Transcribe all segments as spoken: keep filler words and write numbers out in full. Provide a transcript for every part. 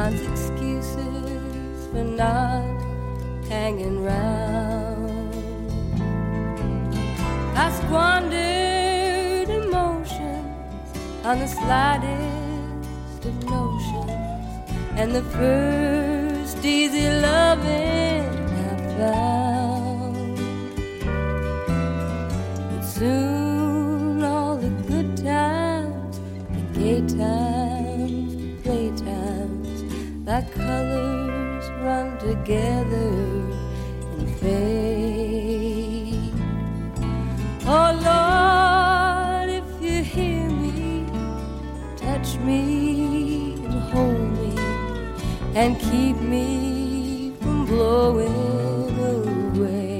finds excuses for not hanging round. I squandered emotions on the slightest of notions, and the first easy loving I found. But soon all the good times, the gay times, the playtimes, like colors run together and fade. Oh Lord, if you hear me, touch me and hold me and keep me from blowing away.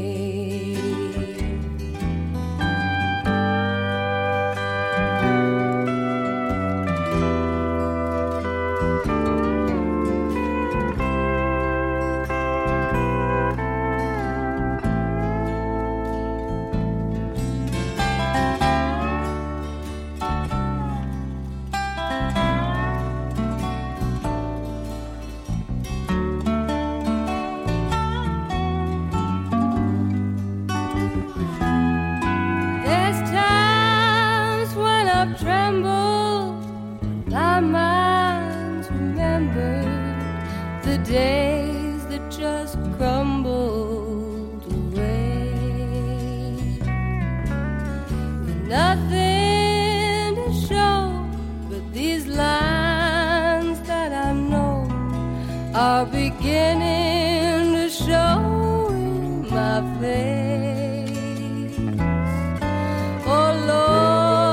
Trembled, my mind's remembered the days that just crumbled away. With nothing to show but these lines that I know are beginning to show in my face. Oh Lord,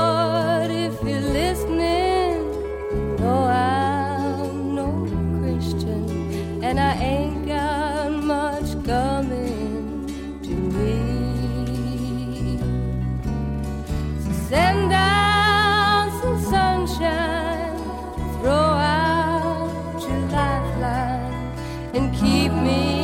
and I ain't got much coming to me. So send down some sunshine, throw out your lifeline, and keep me